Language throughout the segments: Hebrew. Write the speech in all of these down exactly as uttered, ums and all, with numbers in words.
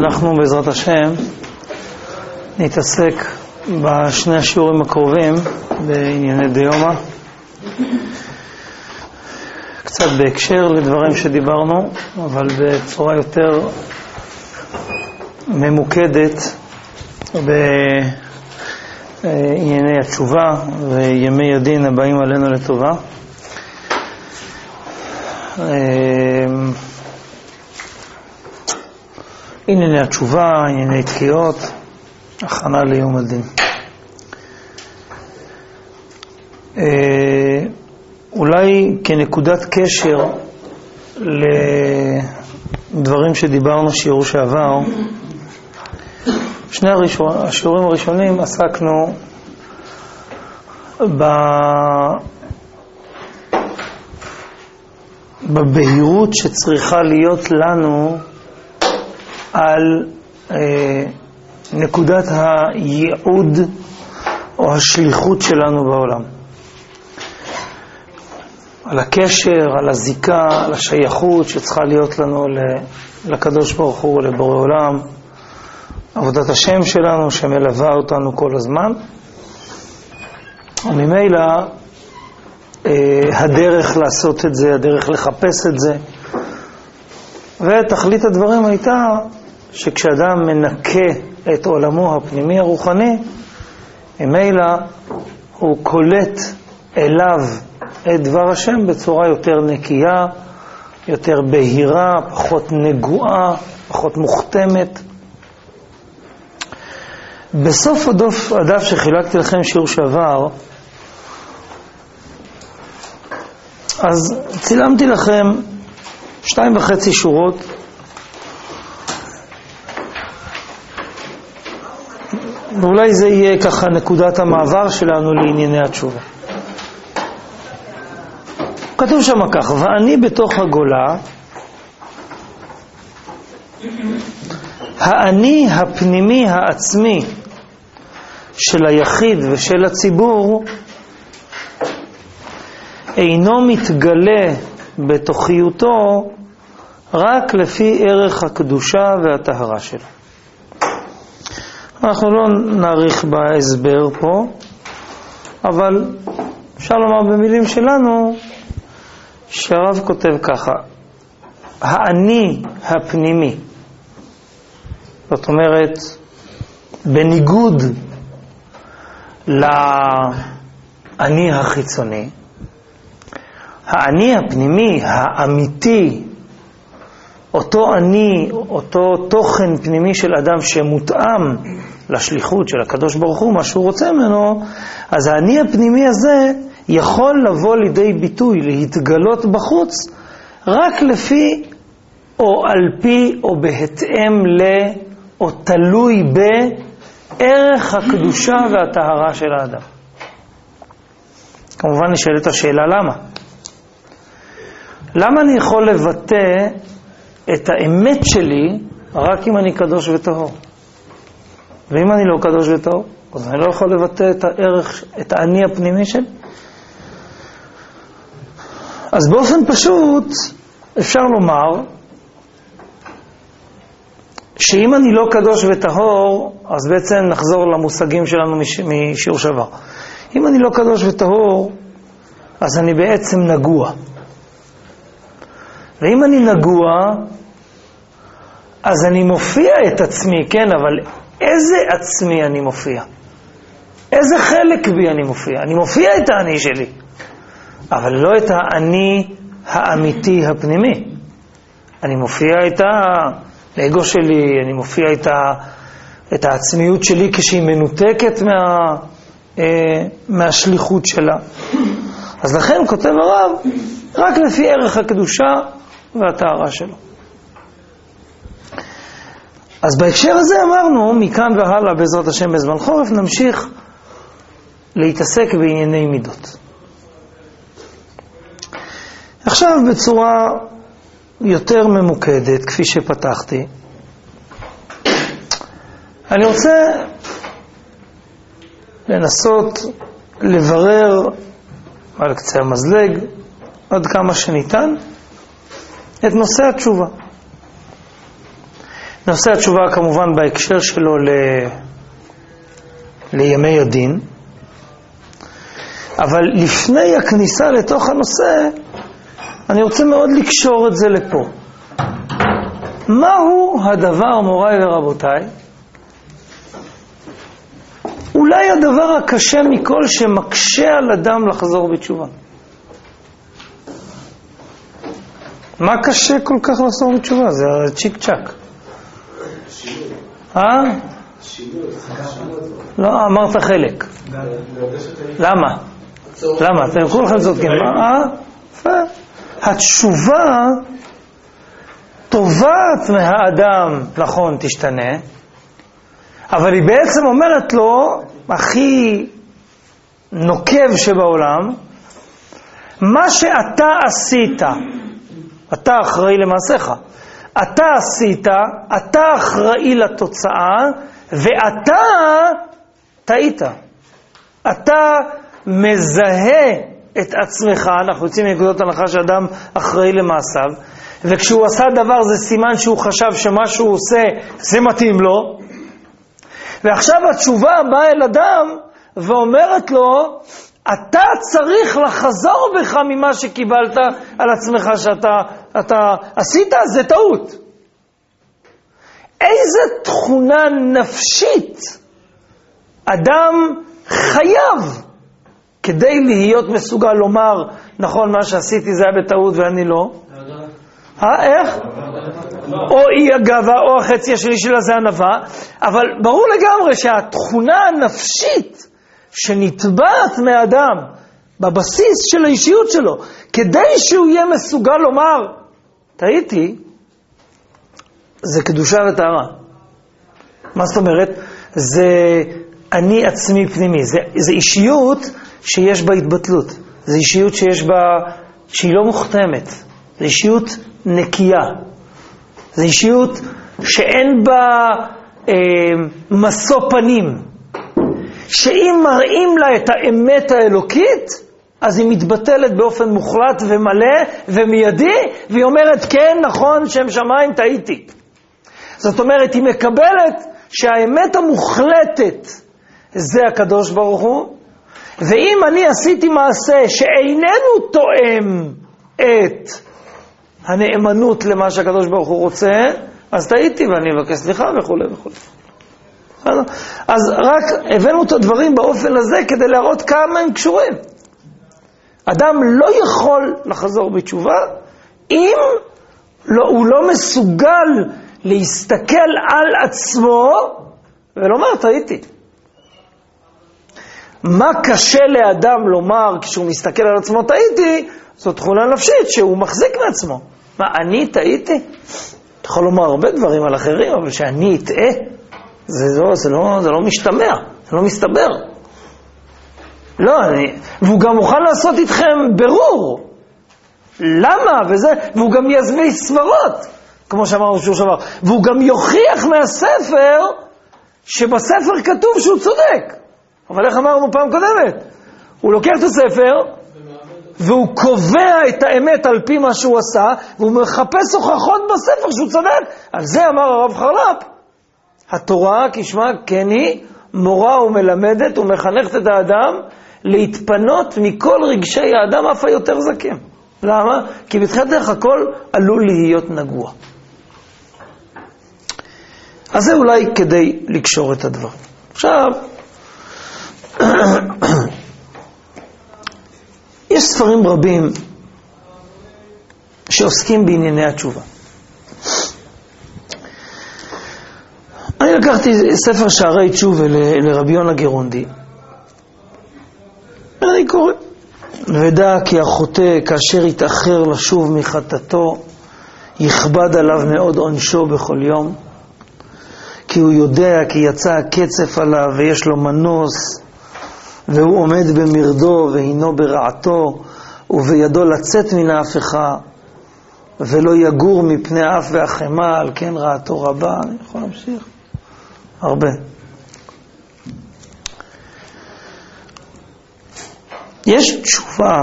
אנחנו בעזרת השם נתעסק בשני השיעורים הקרובים בענייני דיומא, קצת בהקשר לדברים שדיברנו, אבל בצורה יותר ממוקדת בענייני התשובה וימי הדין הבאים עלינו לטובה. ענייני התשובה, ענייני תקיעות, הכנה ליום הדין. אולי כנקודת קשר לדברים שדיברנו שיעור שעבר, שני הראשון, השיעורים הראשונים עסקנו ב... בבהירות שצריכה להיות לנו על אה, נקודת הייעוד או השליחות שלנו בעולם, על הקשר, על הזיקה, על השייכות שצריכה להיות לנו לקדוש ברוך הוא, לבורא עולם, עבודת השם שלנו שמלווה אותנו כל הזמן, וממילא אה, הדרך לעשות את זה, הדרך לחפש את זה. ותכלית הדברים הייתה שכשאדם מנקה את עולמו הפנימי הרוחני, ממילא הוא קולט אליו את דבר השם בצורה יותר נקייה, יותר בהירה, פחות נגועה, פחות מוכתמת. בסוף הדף, הדף שחילקתי לכם שיעור שעבר, אז צילמתי לכם שתיים וחצי שורות ואולי זה יהיה ככה נקודת המעבר שלנו לענייני התשובה. כתוב שם כך: ואני בתוך הגולה, האני הפנימי העצמי של היחיד ושל הציבור אינו מתגלה בתוכיותו רק לפי ערך הקדושה והטהרה שלו. אנחנו לא נאריך בהסבר פה, אבל אפשר לומר במילים שלנו שהרב כותב ככה: האני הפנימי, זאת אומרת בניגוד לאני החיצוני, האני הפנימי, האמיתי, אותו אני, אותו תוכן פנימי של אדם שמותאם לשליחות של הקדוש ברוך הוא, מה שהוא רוצה ממנו, אז האני הפנימי הזה יכול לבוא לידי ביטוי, להתגלות בחוץ, רק לפי או על פי או בהתאם ל או תלוי בערך הקדושה והטהרה של האדם. כמובן נשאלת השאלה למה? למה אני יכול לבטא את האמת שלי רק אם אני קדוש וטהור? ואם אני לא קדוש וטהור, אז אני לא יכול לבטא את הערך, את האני הפנימי שלי. אז באופן פשוט אפשר לומר שאם אני לא קדוש וטהור, אז בעצם נחזור למושגים שלנו משיעור שעבר. אם אני לא קדוש וטהור, אז אני בעצם נגוע. ואם אני נגוע, אז אני מופיע את עצמי, כן, אבל איזה עצמי אני מופיע? איזה חלק בי אני מופיע? אני מופיע את האני שלי, אבל לא את האני האמיתי הפנימי. אני מופיע את האגו שלי, אני מופיע את, ה, את העצמיות שלי כשהיא מנותקת מה, אה, מהשליחות שלה. אז לכן כותב הרב, רק לפי ערך הקדושה והטהרה שלו. אז בהקשר הזה אמרנו, מכאן והלאה בעזרת השם בזמן חורף נמשיך להתעסק בענייני מידות. עכשיו בצורה יותר ממוקדת, כפי שפתחתי, אני רוצה לנסות לברר על קצה המזלג עד כמה שניתן את נושא התשובה. נושא התשובה כמובן בהקשר שלו ל... לימי הדין, אבל לפני הכניסה לתוך הנושא, אני רוצה מאוד לקשור את זה לפה. מהו הדבר, מוריי ורבותיי? אולי הדבר הקשה מכל שמקשה על אדם לחזור בתשובה. מה קשה כל כך לחזור בתשובה? זה צ'יק צ'ק. אה? לא, אמרת חלק. למה? למה? אתם כולכם צודקים. אה? התשובה טובת מהאדם, נכון, תשתנה, אבל היא בעצם אומרת לו, הכי נוקב שבעולם, מה שאתה עשית, אתה אחראי למעשיך, אתה עשית, אתה אחראי לתוצאה, ואתה טעית. אתה מזהה את עצמך, אנחנו יוצאים מנקודות הנחה שאדם אחראי למעשיו, וכשהוא עשה דבר זה סימן שהוא חשב שמה שהוא עושה זה מתאים לו, ועכשיו התשובה באה אל אדם ואומרת לו, אתה צריך לחזור בך ממה שקיבלת על עצמך שאתה אתה עשית, זה טעות. איזה תכונה נפשית אדם חייב כדי להיות מסוגל לומר, נכון, מה שעשיתי זה היה בטעות ואני לא? אה, איך? או אי הגאווה או החצי השני שלה זה ענווה, אבל ברור לגמרי שהתכונה הנפשית שנטבעת מאדם בבסיס של האישיות שלו, כדי שהוא יהיה מסוגל לומר, טעיתי, זה קדושה וטהרה. מה זאת אומרת? זה אני עצמי פנימי, זה, זה אישיות שיש בה התבטלות, זה אישיות שיש בה, שהיא לא מוכתמת, זה אישיות נקייה, זה אישיות שאין בה אה, מסו פנים, שאם מראים לה את האמת האלוקית, אז היא מתבטלת באופן מוחלט ומלא ומיידי, והיא אומרת, כן, נכון, שם שמיים, טעיתי. זאת אומרת, היא מקבלת שהאמת המוחלטת זה הקדוש ברוך הוא, ואם אני עשיתי מעשה שאיננו תואם את הנאמנות למה שהקדוש ברוך הוא רוצה, אז טעיתי ואני אבקש סליחה וכו' וכו'. אז רק הבאנו את הדברים באופן הזה כדי להראות כמה הם קשורים. אדם לא יכול לחזור בתשובה אם לא, הוא לא מסוגל להסתכל על עצמו ולומר טעיתי. מה קשה לאדם לומר כשהוא מסתכל על עצמו טעיתי? זו תכונה נפשית שהוא מחזיק מעצמו. מה, אני טעיתי? אתה יכול לומר הרבה דברים על אחרים, אבל שאני אטעה, זה לא, זה לא, זה לא משתמע, זה לא מסתבר. לא, אני, והוא גם מוכן לעשות איתכם ברור. למה? וזה, והוא גם יזמי סברות, כמו שאמרנו שהוא שבר. והוא גם יוכיח מהספר, שבספר כתוב שהוא צודק. אבל איך אמרנו פעם קודמת? הוא לוקח את הספר, והוא קובע את האמת על פי מה שהוא עשה, והוא מחפש הוכחות בספר שהוא צודק. על זה אמר הרב חרל"פ, התורה כשמה כן היא, מורה ומלמדת ומחנכת את האדם להתפנות מכל רגשי האדם אף היותר זקים. למה? כי בתחילת דרך הכל עלול להיות נגוע. אז זה אולי כדי לקשור את הדבר. עכשיו, יש ספרים רבים שעוסקים בענייני התשובה. אני לקחתי ספר שערי תשובה לרבי יונה גרונדי, ואני קורא. ודע כי החוטא כאשר יתאחר לשוב מחטאתו, יכבד עליו מאוד עונשו בכל יום, כי הוא יודע כי יצא הקצף עליו ויש לו מנוס, והוא עומד במרדו והינו ברעתו, ובידו לצאת מן ההפכה, ולא יגור מפני האף והחמה, על כן רעתו רבה. אני יכול להמשיך הרבה. יש תשובה,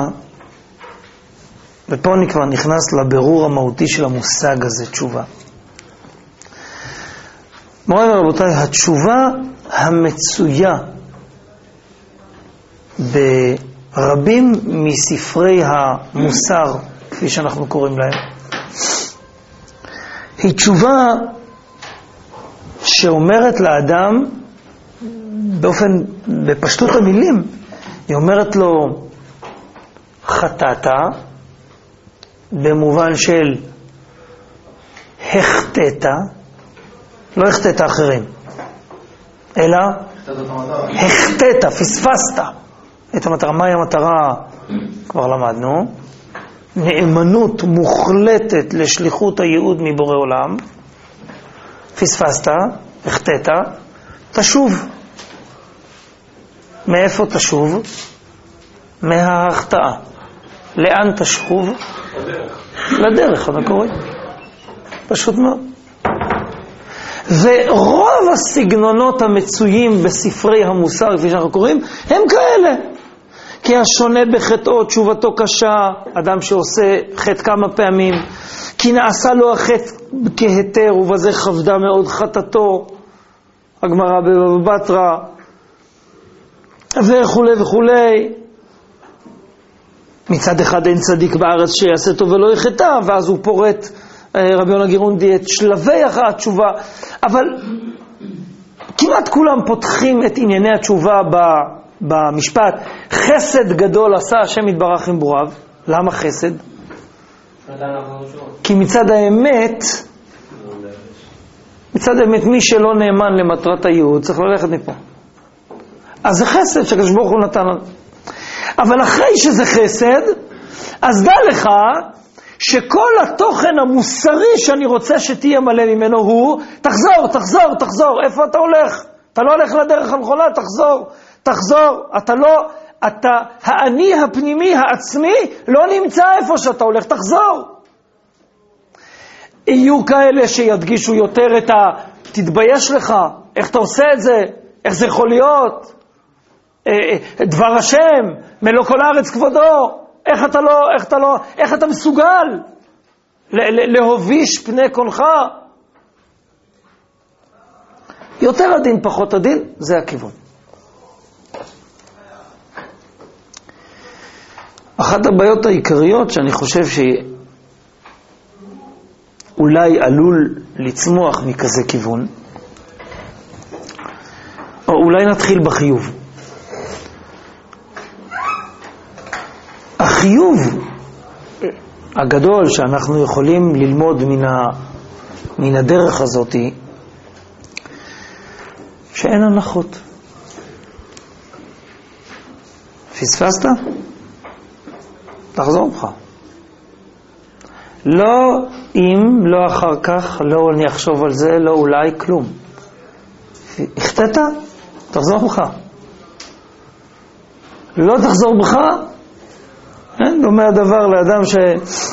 ופה אני כבר נכנס לבירור המהותי של המושג הזה, תשובה. מוריי ורבותיי, התשובה המצויה ברבים מספרי המוסר, כפי שאנחנו קוראים להם, היא תשובה שאומרת לאדם באופן, בפשטות המילים, היא אומרת לו חטאת, במובן של החטאת, לא החטאת אחרים, אלא החטאת, פספסת את המטרה. מהי המטרה? כבר למדנו. נאמנות מוחלטת לשליחות הייעוד מבורא עולם. פספסת, החטאת, תשוב. מאיפה תשוב? מההחטאה. לאן תשוב? לדרך. לדרך, המקורי. פשוט מאוד. ורוב הסגנונות המצויים בספרי המוסר, כפי שאנחנו קוראים, הם כאלה. כי השונה בחטאו תשובתו קשה, אדם שעושה חטא כמה פעמים, כי נעשה לו החטא כהתר ובזה כבדה מאוד חטאתו, הגמרא בבבא בתרא, וכו' וכו'. מצד אחד אין צדיק בארץ שיעשה טוב ולא יחטא, ואז הוא פורט רבי יונה גירונדי את שלבי התשובה, אבל כמעט כולם פותחים את ענייני התשובה במשפט, חסד גדול עשה השם יתברך עם בוראיו. למה חסד? כי מצד האמת, מצד האמת מי שלא נאמן למטרת הייעוד צריך ללכת מפה. אז זה חסד שהקדוש ברוך הוא נתן לנו. אבל אחרי שזה חסד, אז דע לך שכל התוכן המוסרי שאני רוצה שתהיה מלא ממנו הוא, תחזור, תחזור, תחזור. איפה אתה הולך? אתה לא הולך לדרך הנכונה, תחזור, תחזור. אתה לא, אתה, האני הפנימי העצמי לא נמצא איפה שאתה הולך, תחזור. יהיו כאלה שידגישו יותר את ה, תתבייש לך, איך אתה עושה את זה, איך זה יכול להיות, דבר השם, מלוא כל הארץ כבודו, איך אתה לא, איך אתה לא, איך אתה מסוגל להוביש פני קונך? יותר הדין, פחות הדין, זה הכיוון. אחת הבעיות העיקריות שאני חושב שאולי עלול לצמוח מכזה כיוון, או אולי נתחיל בחיוב. החיוב הגדול שאנחנו יכולים ללמוד מן, ה, מן הדרך הזאת היא שאין הנחות. פספסת? תחזור בך. לא אם, לא אחר כך, לא אני אחשוב על זה, לא אולי, כלום. החטאת? תחזור בך. לא תחזור בך? אין, דומה הדבר לאדם ש...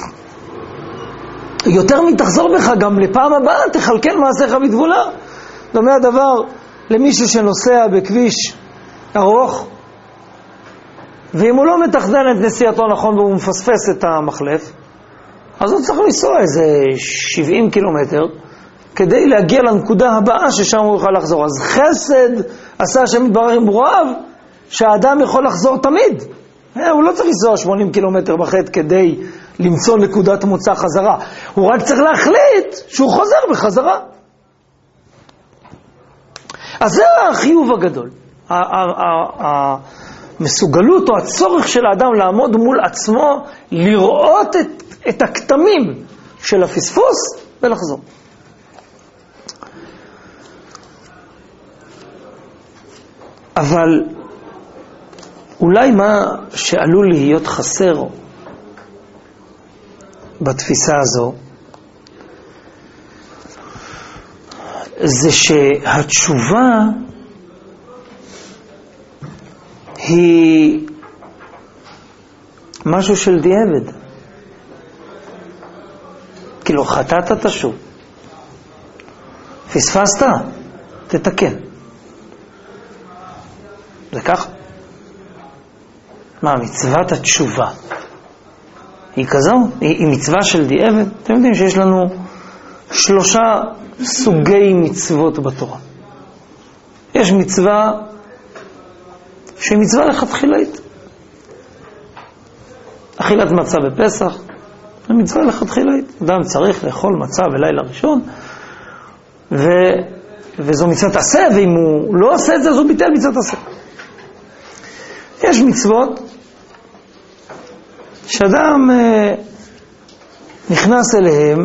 יותר מתחזור בך, גם לפעם הבאה תחלקן מעשיך בתבונה. דומה הדבר למישהו שנוסע בכביש ארוך, ואם הוא לא מתכנן את נסיעתו נכון והוא מפספס את המחלף, אז הוא צריך לנסוע איזה שבעים קילומטר, כדי להגיע לנקודה הבאה ששם הוא יוכל לחזור. אז חסד עשה השם יתברך עם בוראיו, שהאדם יכול לחזור תמיד. הוא לא צריך לנסוע שמונים קילומטר בחטא כדי למצוא נקודת מוצא חזרה. הוא רק צריך להחליט שהוא חוזר בחזרה. אז זה החיוב הגדול. המסוגלות או הצורך של האדם לעמוד מול עצמו, לראות את, את הכתמים של הפספוס ולחזור. אבל אולי מה שעלול להיות חסר בתפיסה הזו, זה שהתשובה היא משהו של דיעבד. כאילו חטאת תשוב, פספסת, תתקן. זה ככה. מה, מצוות התשובה היא כזו? היא, היא מצווה של דיעבד? אתם יודעים שיש לנו שלושה סוגי מצוות בתורה. יש מצווה שהיא מצווה לכתחילאית. אכילת מצה בפסח, זה מצווה לכתחילאית. אדם צריך לאכול מצה בלילה ראשון, ו... וזו מצוות עשה, ואם הוא לא עושה את זה, אז הוא ביטל מצוות עשה. יש מצוות שאדם אה, נכנס אליהם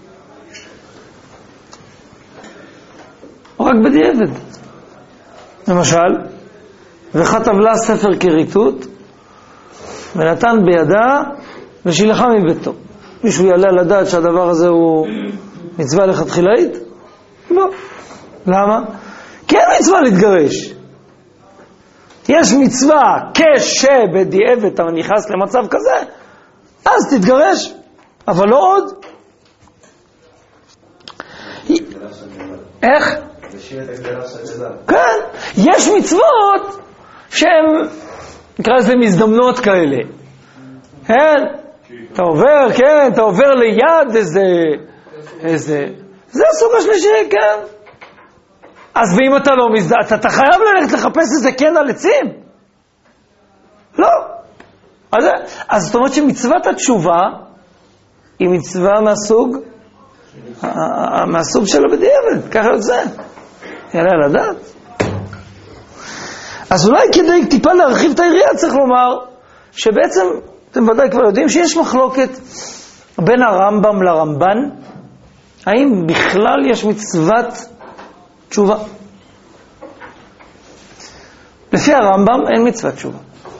רק בדיעבד. למשל, וכתב לה ספר כריתות, ונתן בידה ושילחה מביתו. מישהו יעלה לדעת שהדבר הזה הוא מצווה לכתחילאית? לא. למה? כי אין מצווה להתגרש. יש מצווה כשבדיעבד אתה נכנס למצב כזה, אז תתגרש, אבל לא עוד. איך? כן, יש מצוות שהן, נקרא לזה מזדמנות כאלה. כן, אתה עובר, כן, אתה עובר ליד איזה, איזה, זה הסוג השלישי, כן. אז ואם אתה לא מזדמן, אתה, אתה חייב ללכת לחפש איזה כן על עצים? לא. אז, אז זאת אומרת שמצוות התשובה היא מצווה מהסוג, מהסוג שלו בדיעבד, ככה יוצא. יעלה על הדעת. אז אולי כדי טיפה להרחיב את היריעה צריך לומר שבעצם, אתם ודאי כבר יודעים שיש מחלוקת בין הרמב"ם לרמב"ן, האם בכלל יש מצוות תשובה. לפי הרמב"ם אין מצוות תשובה.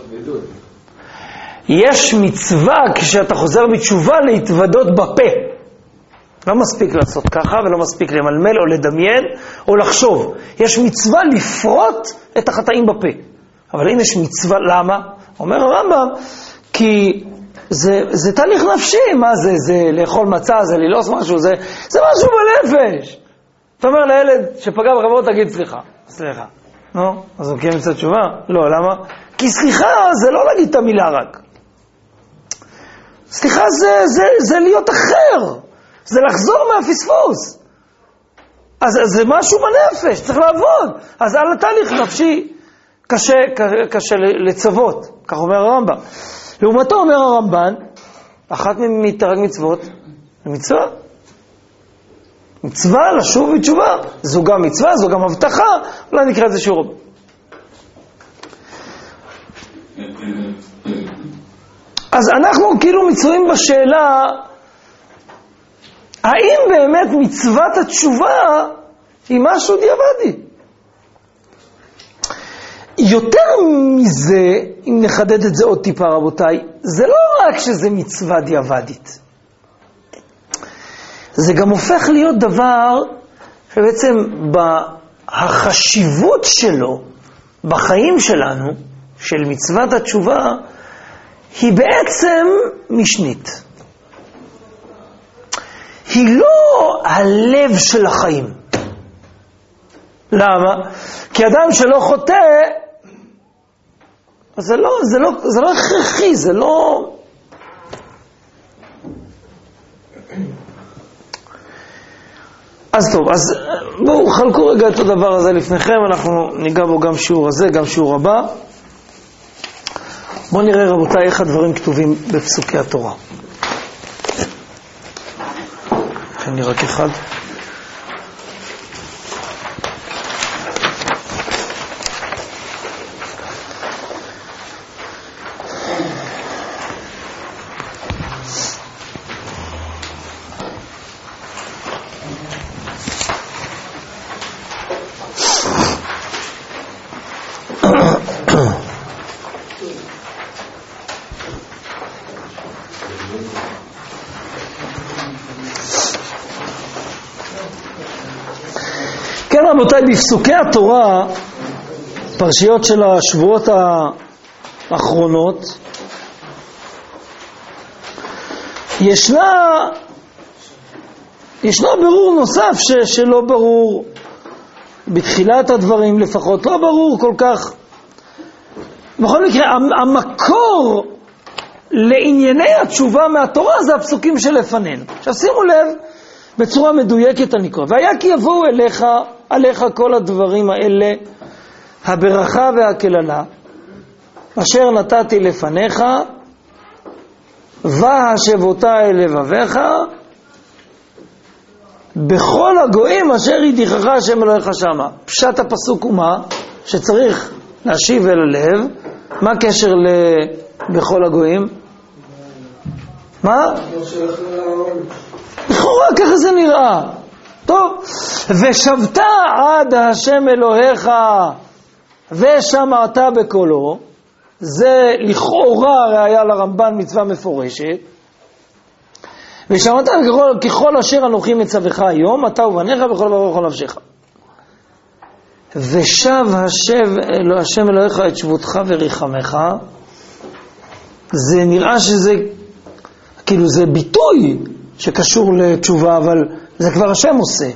יש מצווה כשאתה חוזר בתשובה להתוודות בפה. לא מספיק לעשות ככה ולא מספיק למלמל או לדמיין או לחשוב. יש מצווה לפרוט את החטאים בפה. אבל אם יש מצווה, למה? אומר הרמב"ם, כי זה, זה תהליך נפשי. מה זה? זה לאכול מצה, זה ללעוס משהו, זה, זה משהו בנפש. אתה אומר לילד שפגע בחברות, תגיד סליחה. סליחה. נו, אז הוא קיים מצוות תשובה? לא, למה? כי סליחה זה לא להגיד את המילה רק. סליחה זה, זה, זה להיות אחר. זה לחזור מהפספוס. אז זה משהו בנפש, צריך לעבוד. אז על התהליך נפשי קשה, קשה לצוות, כך אומר הרמב"ם. לעומתו אומר הרמב"ן, אחת מתרג מצוות, זה מצווה. מצווה לשוב בתשובה. זו גם מצווה, זו גם הבטחה. אולי נקרא את זה שיעור. אז אנחנו כאילו מצויים בשאלה, האם באמת מצוות התשובה היא משהו דיעבדי? יותר מזה, אם נחדד את זה עוד טיפה רבותיי, זה לא רק שזה מצווה דיעבדית. זה גם הופך להיות דבר שבעצם בחשיבות שלו, בחיים שלנו, של מצוות התשובה, היא בעצם משנית. היא לא הלב של החיים. למה? כי אדם שלא חוטא, זה לא, זה לא, זה לא הכרחי, זה לא... אז טוב, אז בואו חלקו רגע את הדבר הזה לפניכם, אנחנו ניגע בו גם שיעור הזה, גם שיעור הבא. בואו נראה רבותיי איך הדברים כתובים בפסוקי התורה. אני רק אחד. כן רבותיי, בפסוקי התורה, פרשיות של השבועות האחרונות, ישנה, ישנה ברור נוסף ש, שלא ברור, בתחילת הדברים לפחות, לא ברור כל כך. בכל מקרה, המקור לענייני התשובה מהתורה זה הפסוקים שלפנינו. עכשיו שימו לב, בצורה מדויקת אני קורא. והיה כי יבואו אליך, עליך כל הדברים האלה, הברכה והקללה, אשר נתתי לפניך, והשבותה אל לבביך, בכל הגויים אשר ידיחך השם אלוהיך שמה. פשט הפסוק הוא מה? שצריך להשיב אל הלב. מה הקשר בכל הגויים? מה? לכאורה ככה זה נראה. טוב. ושבת עד השם אלוהיך ושמעת בקולו. זה לכאורה ראיה לרמב"ן מצווה מפורשת. ושמעת ככל, ככל אשר אנוכי מצווך היום, אתה ובניך בכל דבר ובכל נפשך. ושב השב אלוה, השם אלוהיך את שבותך וריחמך. זה נראה שזה, כאילו זה ביטוי שקשור לתשובה, אבל זה כבר השם עושה.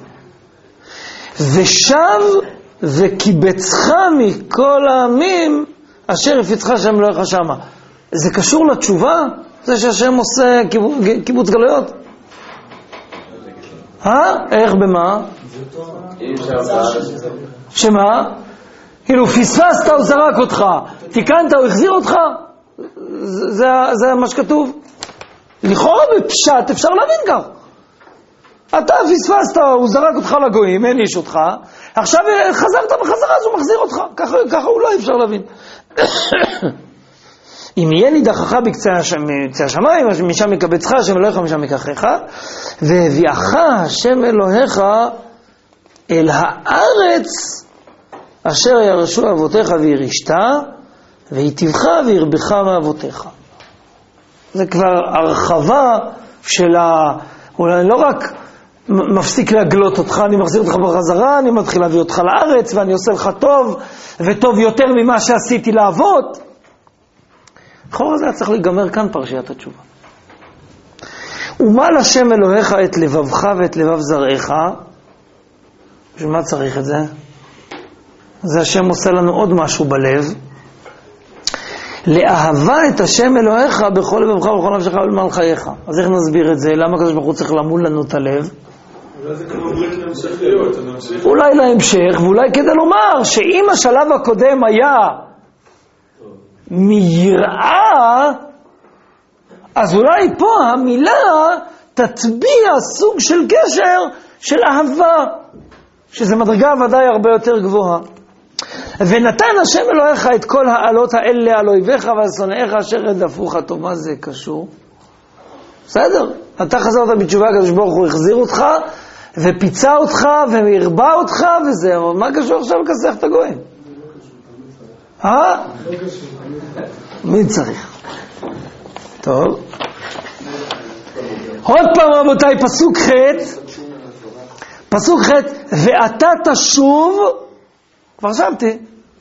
ושב וקיבצך מכל העמים אשר הפיצך השם אלוהיך שמה. זה קשור לתשובה? זה שהשם עושה קיבוץ גלויות? אה? איך במה? שמה? כאילו פספסת הוא זרק אותך, תיקנת הוא החזיר אותך? זה, זה מה שכתוב. לכאורה בפשט אפשר להבין כך. אתה פספסת, הוא זרק אותך לגויים, אין איש אותך, עכשיו חזרת בחזרה אז הוא מחזיר אותך. ככה, ככה אולי אפשר להבין. אם יהיה נידחך בקצה השמיים, משם יקבצך, השם אלוהיך משם יקחך, והביאך השם אלוהיך אל הארץ אשר ירשו אבותיך וירשת, ויטיבך וירבך מאבותיך. זה כבר הרחבה של ה... אולי לא רק מפסיק להגלות אותך, אני מחזיר אותך בחזרה, אני מתחיל להביא אותך לארץ, ואני עושה לך טוב, וטוב יותר ממה שעשיתי לעבוד. אחורה זה היה צריך להיגמר כאן פרשיית התשובה. ומל השם אלוהיך את לבבך ואת לבב זרעיך. בשביל מה צריך את זה? זה השם עושה לנו עוד משהו בלב. לאהבה את השם אלוהיך בכל לבבך ובכל נפשך ולמען חייך. אז איך נסביר את זה? למה הקדוש ברוך הוא צריך למול לנו את הלב? אולי זה כמו ברית להמשכיות. אולי להמשך, ואולי כדי לומר שאם השלב הקודם היה מיראה, אז אולי פה המילה תטביע סוג של קשר של אהבה, שזה מדרגה ודאי הרבה יותר גבוהה. ונתן השם אלוהיך את כל העלות האלה על אויביך ועל שונאיך אשר רדפוך. טוב, מה זה קשור? בסדר, אתה חזרת בתשובה, הקדוש ברוך הוא החזיר אותך ופיצה אותך והרבה אותך וזה, אבל מה קשור עכשיו לכסח את הגויים? אה? מי צריך? טוב. עוד פעם רבותיי, פסוק ח' פסוק ח' ואתה תשוב, כבר שמתי,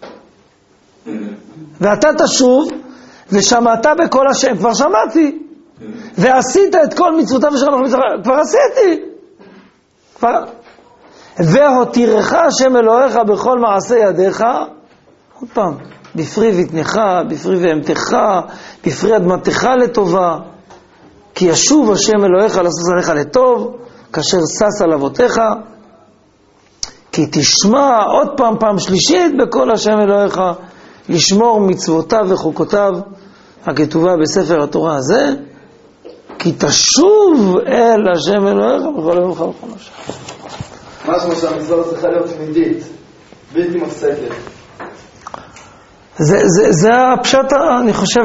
ואתה תשוב ושמעת בכל השם, כבר שמעתי, ועשית את כל מצוותיו ושכנך מצוותיו, כבר עשיתי, כבר, והותירך השם אלוהיך בכל מעשה ידיך, עוד פעם, בפרי בטנך, בפרי בהמתך, בפרי אדמתך לטובה, כי ישוב השם אלוהיך לעשות עליך לטוב, כאשר שש על אבותיך, כי תשמע עוד פעם, פעם שלישית בכל השם אלוהיך, לשמור מצוותיו וחוקותיו, הכתובה בספר התורה הזה, כי תשוב אל השם אלוהיך בכל לבבך ובכל נפשך. משהו שהמצווה צריכה להיות תמידית, בלתי מפסקת. זה, זה, זה הפשט, אני חושב,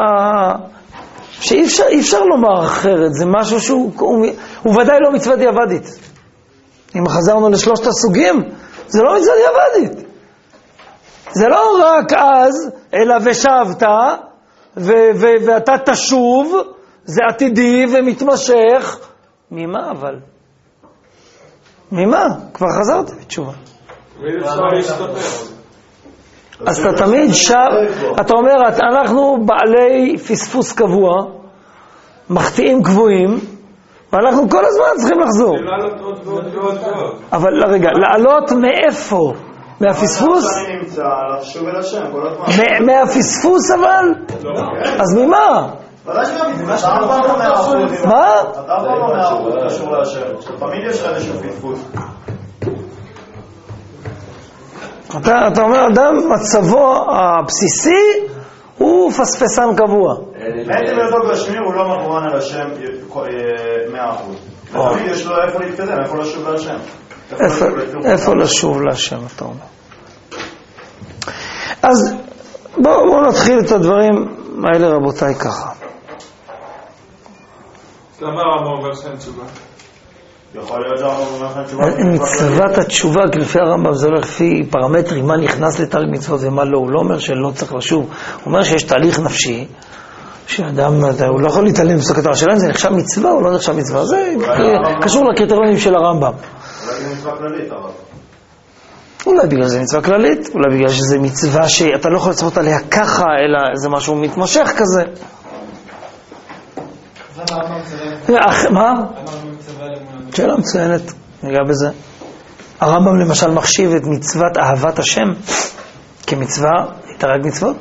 שאי אפשר, אי אפשר לומר אחרת, זה משהו שהוא, הוא, הוא ודאי לא מצווה דיעבדית. אם חזרנו לשלושת הסוגים, זה לא מצווה דיעבדית. זה לא רק אז, אלא ושבת, ו- ו- ואתה תשוב, זה עתידי ומתמשך. ממה אבל? ממה? כבר חזרתי בתשובה. אז אתה תמיד שב, אתה אומר, אנחנו בעלי פספוס קבוע, מחטיאים קבועים, ואנחנו כל הזמן צריכים לחזור. אבל רגע, לעלות מאיפה? מהפספוס? מהפספוס אבל? אז ממה? ודאי שגם מצווה, אתה אף פעם לא מאה אחוז. מה? אתה אף פעם לא מאה אחוז קשור להשם. תמיד יש לך איזשהו פטפוט. אתה, אתה אומר, אדם, מצבו הבסיסי הוא פספסן קבוע. מעצם היותו גשמי הוא לא מכוון על השם מאה אחוז. תמיד יש לו איפה להתקדם, איפה לשוב להשם. איפה לשוב להשם, אתה אומר. אז בואו בוא נתחיל את הדברים האלה, רבותיי, ככה. למה הרמב"ם אומר שאין תשובה? יכול להיות שהרמב"ם אומר שאין תשובה. מצוות התשובה, כי לפי הרמב"ם זה הולך לפי פרמטרים, מה נכנס לתרי"ג מצוות ומה לא. הוא לא אומר שלא צריך לשוב. הוא אומר שיש תהליך נפשי, שאדם, הוא לא יכול להתעלם בפסוק התורה שלהם, זה נחשב מצווה או לא נחשב מצווה. זה קשור לקריטריונים של הרמב"ם. אולי זה מצווה כללית, אבל... אולי בגלל זה מצווה כללית, אולי בגלל שזה מצווה שאתה לא יכול לצפות עליה ככה, אלא זה משהו מתמשך כזה. מה? שאלה מצוינת, ניגע בזה. הרמב"ם למשל מחשיב את מצוות אהבת השם כמצווה, תרי"ג מצוות.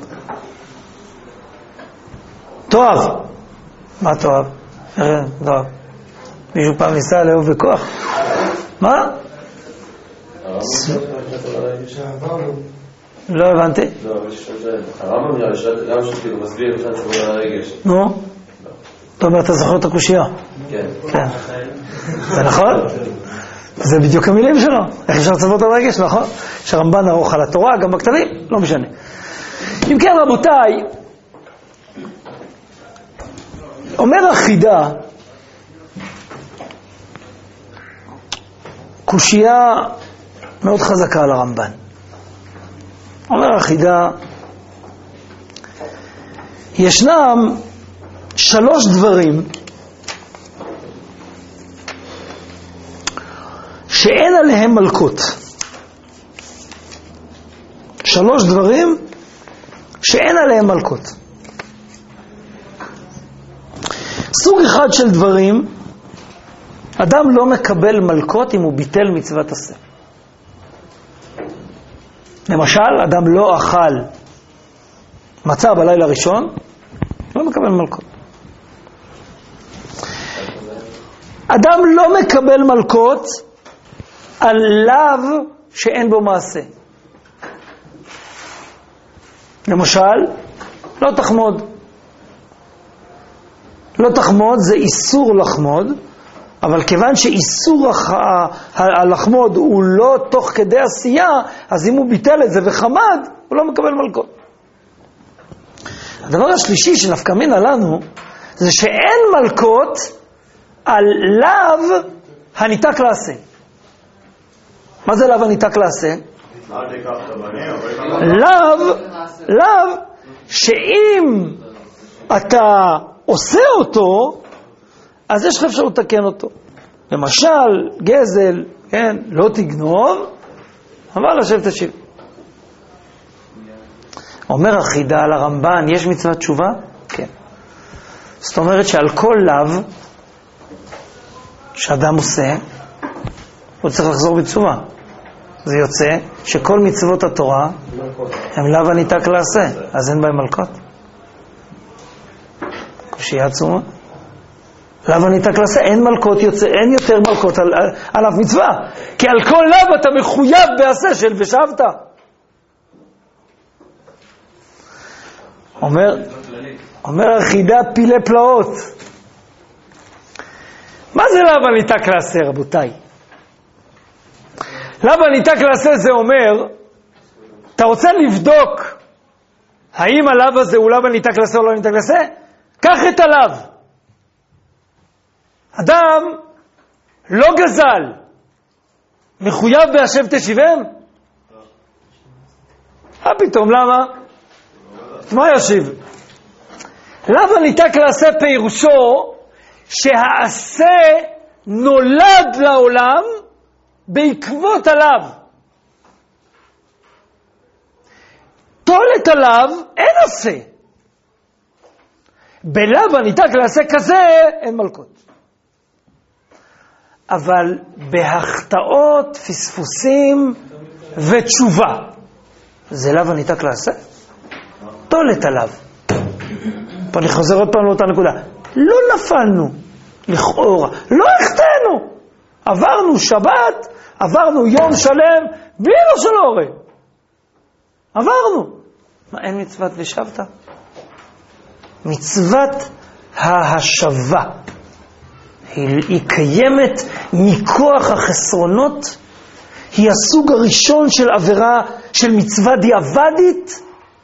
תואב. מה תואב? תואב. מישהו פעם ניסה לאהוב בכוח? מה? לא הבנתי. לא, הרמב"ם נראה לי, גם שכאילו מסביר בכלל צבוד על הרגש. נו? אתה אומר, אתה זוכר את הקושייה? כן. כן. זה נכון? זה בדיוק המילים שלו. איך אפשר לצוות על הרגש, נכון? שרמב"ן ערוך על התורה, גם בכתבים, לא משנה. אם כן, רבותיי, אומר החידה, קושייה מאוד חזקה על הרמב"ן. אומר החידה, ישנם שלוש דברים שאין עליהם מלכות. שלוש דברים שאין עליהם מלכות. סוג אחד של דברים, אדם לא מקבל מלכות אם הוא ביטל מצוות עשה. למשל, אדם לא אכל מצה בלילה הראשון, לא מקבל מלכות. אדם לא מקבל מלכות על לאו שאין בו מעשה. למשל, לא תחמוד. לא תחמוד זה איסור לחמוד, אבל כיוון שאיסור הלחמוד הוא לא תוך כדי עשייה, אז אם הוא ביטל את זה וחמד, הוא לא מקבל מלכות. הדבר השלישי שנפקא מינה לנו, זה שאין מלכות על לאו הניתק לעשה. מה זה לאו הניתק לעשה? לאו, לאו, שאם אתה עושה אותו, אז יש לך אפשרות לתקן אותו. למשל, גזל, כן, לא תגנוב, אבל לשב תשיב. אומר החידה על הרמב"ן, יש מצוות תשובה? כן. זאת אומרת שעל כל לאו שאדם עושה, הוא צריך לחזור בתשובה. זה יוצא שכל מצוות התורה הם לאו הניתק לעשה, אז אין בהם מלכות. קושייה עצומה. לאו הניתק לעשה, אין מלכות יוצא, אין יותר מלכות על, על, על אף מצווה. כי על כל לאו אתה מחויב בעשה של ושבת. אומר, אומר החידה פילי פלאות. מה זה לאו הניתק לעשה, רבותיי? לאו הניתק לעשה זה אומר, אתה רוצה לבדוק האם הלאו הזה הוא לאו הניתק לעשה או לא הניתק לעשה? קח את הלאו. אדם לא גזל, מחויב בהשב תשיבם? מה פתאום, למה? מה ישיב? לאו הניתק לעשה פירושו שהעשה נולד לעולם בעקבות הלאו. תולת הלאו אין עשה. בלאו הניתק לעשה כזה אין מלכות. אבל בהחטאות, פספוסים ותשובה, זה לאו הניתק לעשה? תולת הלאו. פה אני חוזר עוד פעם לאותה נקודה. לא נפלנו, לכאורה, לא החטאנו. עברנו שבת, עברנו יום שלם, בלי לא של אורי. עברנו. מה, אין מצוות ושבת? מצוות ההשבה. היא, היא קיימת מכוח החסרונות, היא הסוג הראשון של עבירה של מצווה דיעבדית,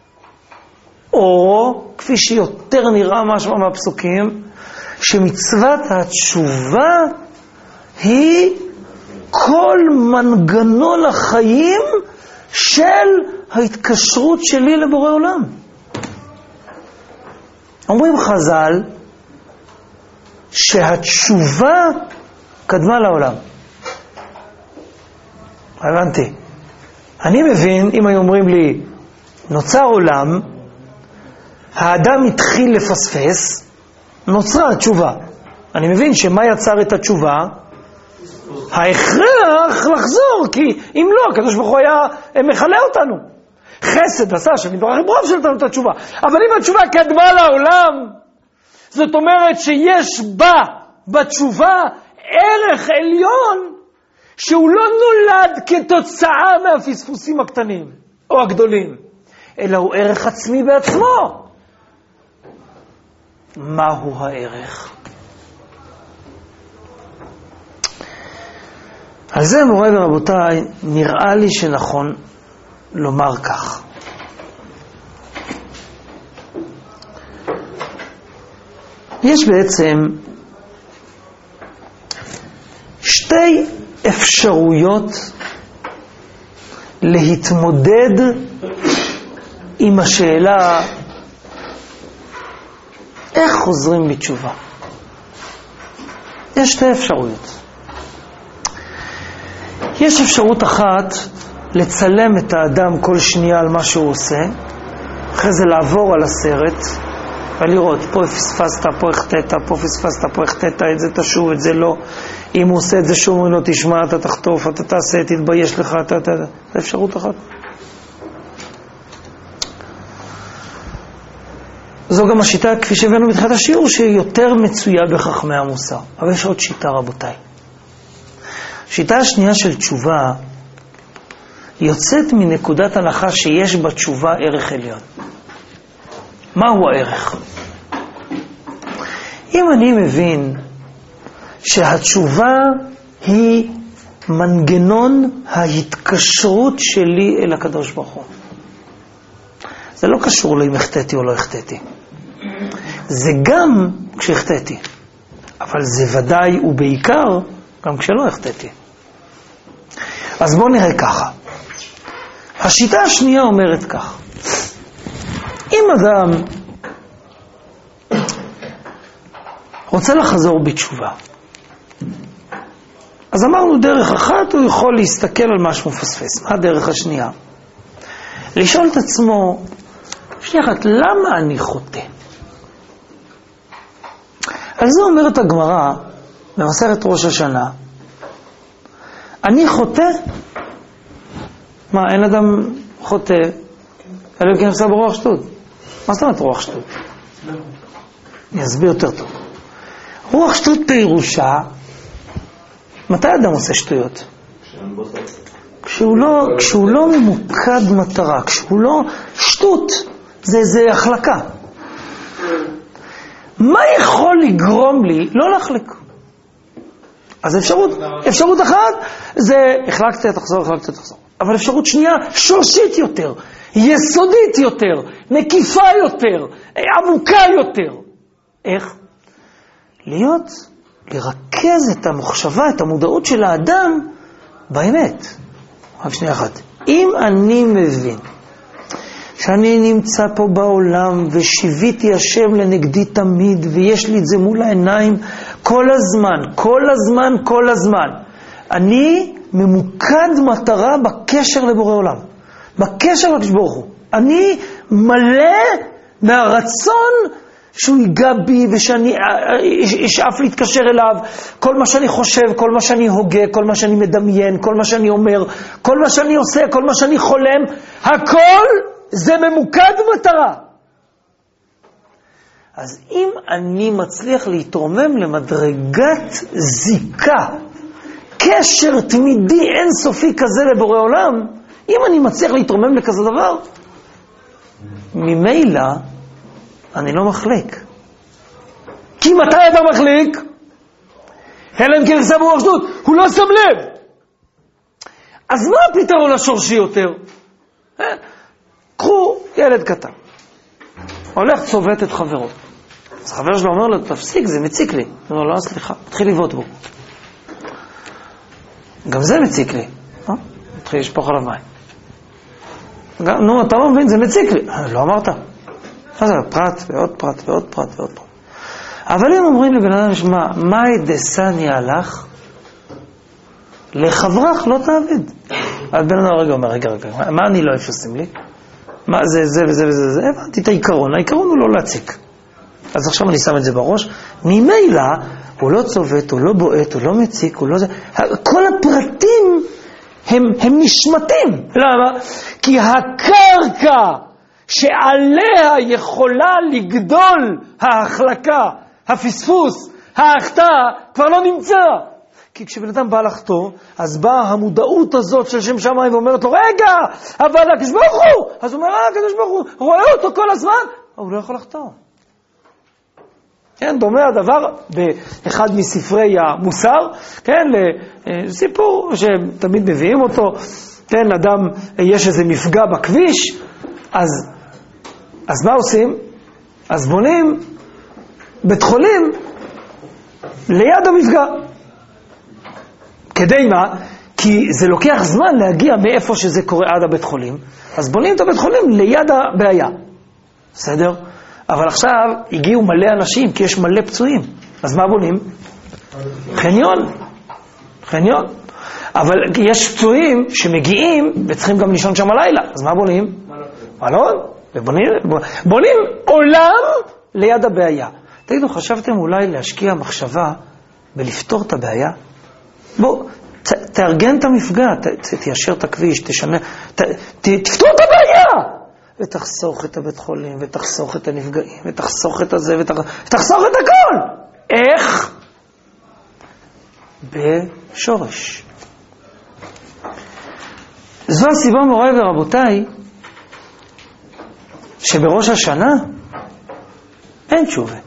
או כפי שיותר נראה משהו מהפסוקים, שמצוות התשובה היא כל מנגנון החיים של ההתקשרות שלי לבורא עולם. אומרים חז"ל שהתשובה קדמה לעולם. הבנתי. אני מבין, אם היו אומרים לי, נוצר עולם, האדם התחיל לפספס, נוצרה התשובה. אני מבין שמה יצר את התשובה? ההכרח לחזור, כי אם לא, הקדוש ברוך הוא היה מחלה אותנו. חסד עשה שמתברך ברוב שלנו את התשובה. אבל אם התשובה קדמה לעולם, זאת אומרת שיש בה, בתשובה, ערך עליון, שהוא לא נולד כתוצאה מהפספוסים הקטנים או הגדולים, אלא הוא ערך עצמי בעצמו. מהו הערך? על זה, מוריי ורבותיי, נראה לי שנכון לומר כך. יש בעצם שתי אפשרויות להתמודד עם השאלה איך חוזרים בתשובה. יש שתי אפשרויות. יש אפשרות אחת לצלם את האדם כל שנייה על מה שהוא עושה, אחרי זה לעבור על הסרט ולראות, פה פספסת, פה החטאת, פה פספסת, פה החטאת, את זה תשוב, את זה לא. אם הוא עושה את זה שום, לא תשמע, אתה תחטוף, אתה תעשה, תתבייש לך, אתה, אתה, זה אפשרות אחת. זו גם השיטה, כפי שהבאנו בתחילת השיעור, שהיא יותר מצויה בחכמי המוסר. אבל יש עוד שיטה, רבותיי. השיטה השנייה של תשובה יוצאת מנקודת הנחה שיש בתשובה ערך עליון. מהו הערך? אם אני מבין שהתשובה היא מנגנון ההתקשרות שלי אל הקדוש ברוך הוא. זה לא קשור לאם החטאתי או לא החטאתי. זה גם כשהחטאתי. אבל זה ודאי ובעיקר גם כשלא החטאתי. אז בואו נראה ככה. השיטה השנייה אומרת כך. אם אדם רוצה לחזור בתשובה, אז אמרנו דרך אחת, הוא יכול להסתכל על מה שמפספס. מה הדרך השנייה? לשאול את עצמו, שנייה אחת, למה אני חוטא? על זה אומרת הגמרא, במסכת ראש השנה, אני חוטא? מה, אין אדם חוטא? אלא אם כן עושה ברוח שטות. מה זאת אומרת רוח שטות? אני אסביר יותר טוב. רוח שטות פירושה, מתי אדם עושה שטויות? כשהוא לא, כשהוא לא ממוקד מטרה, כשהוא לא שטות, זה, זה החלקה. מה יכול לגרום לי לא להחלק? אז אפשרות, אפשרות אחת זה החלקתי, תחזור, החלקתי, תחזור. אבל אפשרות שנייה, שורשית יותר, יסודית יותר, מקיפה יותר, עמוקה יותר. איך? להיות, לרכז את המחשבה, את המודעות של האדם באמת. רק שנייה אחת. אם אני מבין שאני נמצא פה בעולם ושיוויתי השם לנגדי תמיד ויש לי את זה מול העיניים כל הזמן, כל הזמן, כל הזמן, אני ממוקד מטרה בקשר לבורא עולם, בקשר לקדוש ברוך הוא. אני מלא מהרצון שהוא ייגע בי ושאני אשאף להתקשר אליו. כל מה שאני חושב, כל מה שאני הוגה, כל מה שאני מדמיין, כל מה שאני אומר, כל מה שאני עושה, כל מה שאני חולם, הכל זה ממוקד מטרה. אז אם אני מצליח להתרומם למדרגת זיקה, קשר תמידי אינסופי כזה לבורא עולם, אם אני מצליח להתרומם לכזה דבר, ממילא אני לא מחליק. כי מתי אתה מחליק? אלא אם כן נכסה ברוח שטות, הוא לא שם לב. אז מה הפתרון השורשי יותר? קחו ילד קטן, הולך צובט את חברו. אז חבר שלו אומר לו, תפסיק, זה מציק לי. הוא אומר לו, לא, סליחה, תתחיל לבעוט בו. גם זה מציק לי. אה? תתחיל לשפוך עליו מים. גם, נו, אתה לא מבין, זה מציק לי. לא אמרת. אז זה פרט ועוד פרט ועוד פרט ועוד פרט. אבל אם אומרים לבן אדם, שמה, מאי דסני הלך, לחברך לא תעבד. אז בן אדם רגע אומר, רגע, רגע, מה אני לא אפסים לי? מה זה, זה וזה וזה וזה? הבנתי את העיקרון, העיקרון הוא לא להציק. אז עכשיו אני שם את זה בראש, ממילא הוא לא צובט, הוא לא בועט, הוא לא מציק, הוא לא זה, כל הפרטים הם, הם נשמטים. למה? כי הקרקע שעליה יכולה לגדול ההחלקה, הפספוס, ההחטאה, כבר לא נמצא. כי כשבן אדם בא לחטוא, אז באה המודעות הזאת של שם שמיים ואומרת לו, רגע, אבל הקדוש ברוך הוא, אז הוא אומר, אה, הקדוש ברוך הוא, רואה אותו כל הזמן, אבל הוא לא יכול לחטוא. כן, דומה הדבר באחד מספרי המוסר, כן, לסיפור שתמיד מביאים אותו, כן, אדם, יש איזה מפגע בכביש, אז, אז מה עושים? אז בונים בית חולים ליד המפגע. כדי מה? כי זה לוקח זמן להגיע מאיפה שזה קורה עד הבית חולים, אז בונים את הבית חולים ליד הבעיה. בסדר? אבל עכשיו הגיעו מלא אנשים, כי יש מלא פצועים. אז מה בונים? חניון. חניון. אבל יש פצועים שמגיעים וצריכים גם לישון שם הלילה. אז מה בונים? מלון. ובונים, בונים עולם ליד הבעיה. תגידו, חשבתם אולי להשקיע מחשבה ולפתור את הבעיה? בוא, ת, תארגן את המפגע, ת, ת, תיישר את הכביש, תשנה, ת, ת, תפתור את הבעיה! ותחסוך את הבית חולים, ותחסוך את הנפגעים, ותחסוך את הזה, ותחסוך את הכל! איך? בשורש. זו הסיבה, מוריי ורבותיי, שבראש השנה אין תשובה.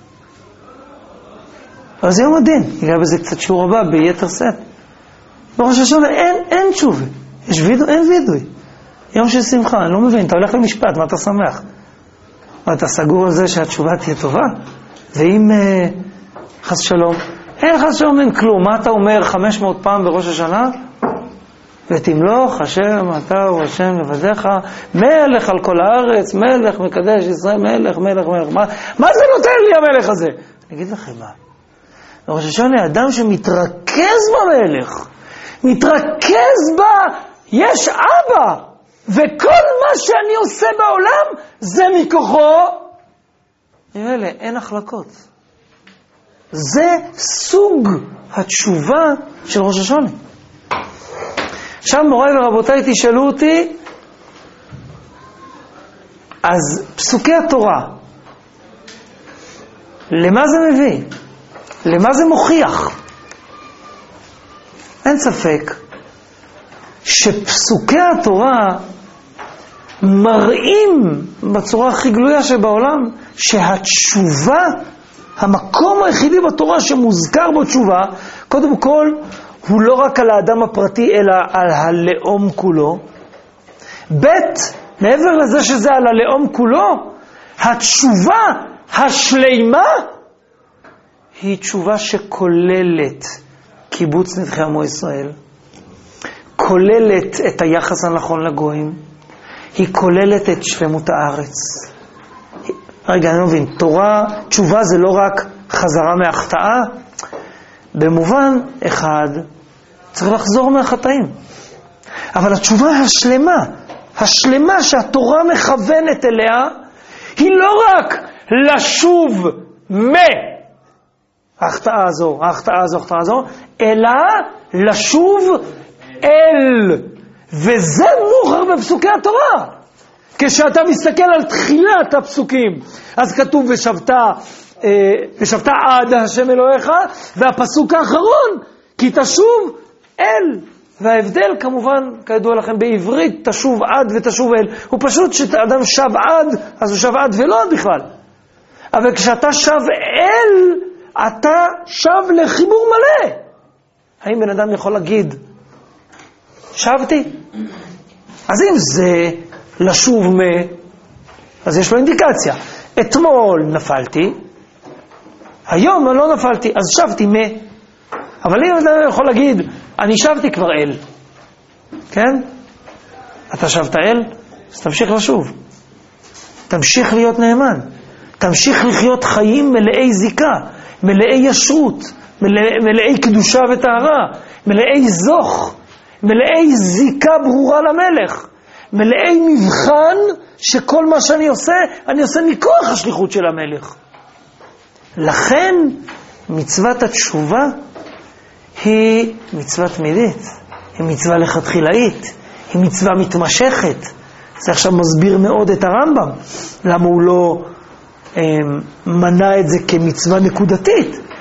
אבל זה יום הדין, ניגע בזה קצת שיעור הבא ביתר שאת. בראש השנה אין, אין תשובה. יש וידו, אין וידוי. יום של שמחה, אני לא מבין, אתה הולך למשפט, מה אתה שמח? אתה סגור על זה שהתשובה תהיה טובה? ואם אה, חס שלום, אין חס שלום, אין כלום. מה אתה אומר חמש מאות פעם בראש השנה? ותמלוך השם, אתה הוא השם לבדיך, מלך על כל הארץ, מלך מקדש ישראל, מלך, מלך, מלך. מה, מה זה נותן לי המלך הזה? אני אגיד לכם מה. בראש השנה, אדם שמתרכז במלך, מתרכז בה, יש אבא, וכל מה שאני עושה בעולם, זה מכוחו. נראה, אין החלקות. זה סוג התשובה של ראש השנה. עכשיו מוריי ורבותיי תשאלו אותי, אז פסוקי התורה, למה זה מביא? למה זה מוכיח? אין ספק שפסוקי התורה מראים בצורה הכי גלויה שבעולם שהתשובה, המקום היחידי בתורה שמוזכר בו תשובה, קודם כל הוא לא רק על האדם הפרטי אלא על הלאום כולו. בית, מעבר לזה שזה על הלאום כולו, התשובה השלימה היא תשובה שכוללת קיבוץ נדחי עמו ישראל, כוללת את היחס הנכון לגויים, היא כוללת את שלמות הארץ. רגע, אני לא מבין, תורה, תשובה זה לא רק חזרה מהחטאה, במובן אחד צריך לחזור מהחטאים. אבל התשובה השלמה, השלמה שהתורה מכוונת אליה, היא לא רק לשוב מההחטאה הזו, ההחטאה הזו, ההחטאה הזו, אלא לשוב אל. וזה מוכר בפסוקי התורה. כשאתה מסתכל על תחילת הפסוקים, אז כתוב ושבת, אה, ושבת עד השם אלוהיך, והפסוק האחרון, כי תשוב אל. וההבדל כמובן, כידוע לכם, בעברית תשוב עד ותשוב אל, הוא פשוט שאדם שב עד, אז הוא שב עד ולא עד בכלל. אבל כשאתה שב אל, אתה שב לחיבור מלא. האם בן אדם יכול להגיד, שבתי? אז אם זה לשוב מ... אז יש לו אינדיקציה. אתמול נפלתי, היום לא נפלתי, אז שבתי מ... אבל אם אתה יכול להגיד, אני שבתי כבר אל. כן? אתה שבת אל, אז תמשיך לשוב. תמשיך להיות נאמן. תמשיך לחיות חיים מלאי זיקה, מלאי ישרות, מלאי, מלאי קדושה וטהרה, מלאי זוך, מלאי זיקה ברורה למלך, מלאי מבחן שכל מה שאני עושה, אני עושה מכוח השליחות של המלך. לכן מצוות התשובה היא מצווה תמידית, היא מצווה לכתחילאית, היא מצווה מתמשכת. זה עכשיו מסביר מאוד את הרמב"ם, למה הוא לא אה, מנה את זה כמצווה נקודתית.